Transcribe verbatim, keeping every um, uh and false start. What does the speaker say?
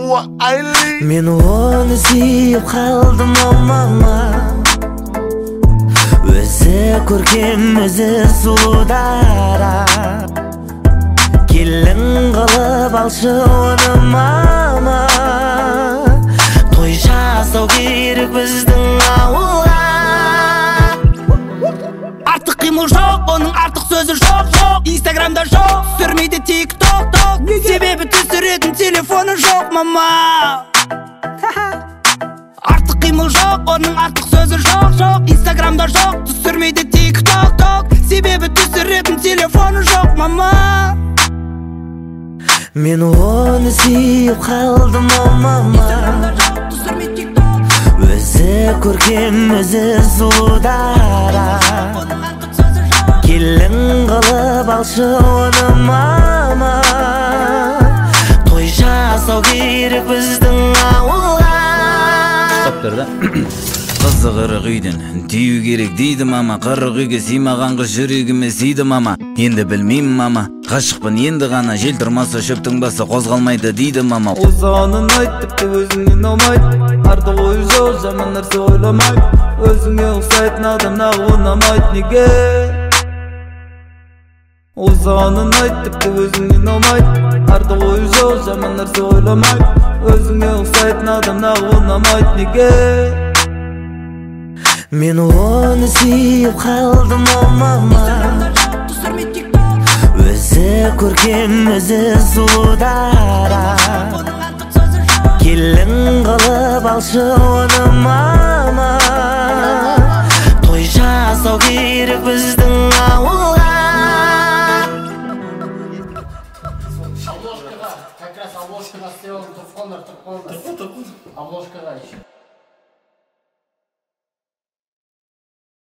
Мен оны сүйіп қалдым о мама, өзі көркем, өзі сұлу дара. Келін қылып алшы оны мама, той жасау керек біздің ауылға. Артық қимыл жоқ, оның артық сөзі жоқ, жоқ. Инстаграмда жоқ, түсірмейді тик-ток, ток. Себебі түсіретін телефоны жоқ мама. Артық қимыл жоқ, оның артық сөзі жоқ, жоқ. Инстаграмда жоқ, түсірмейді тик-ток, ток. Себебі түсіретін телефоны жоқ мама. Мен оны сүйіп қалдым о мама, өзі көркем, өзі сұлу дара. Келін қылып алшы оны мама, той жасау керек біздің ауылға. Топтар да қызы қырық үйден тию керек дейді мама. Қырық үйге сыймаған қыз жүрегіме сыйды мама. Енді білмеймін мама, ғашықпын енді ғана. Жел тұрмаса шөптің басы қозғалмайды дейді мама. Озғанын айт, тіпті өзіңнен аумайды. Арты ойы жоқ, жаман нәрсе ойламайды. Өзіңе ұқсайтын адам нағып ұнамайды неге? Озғанын айт, тіпті өзіңнен аумайды. Арты ойы жоқ, жаман нәрсе ойламайды. Өзіңе ұқсайтын адам нағып ұнамайды неге? Мен оны сүйіп қалдым о мама, өзі көркем, өзі сұлу дара. Келін қылып алшы оны мама, той жасау керек біздің ауылға. Обложкаға, как раз обложкаға істеп алдым, тұрып қалыңдар, тұрып қалыңдар. Обложкаға еще.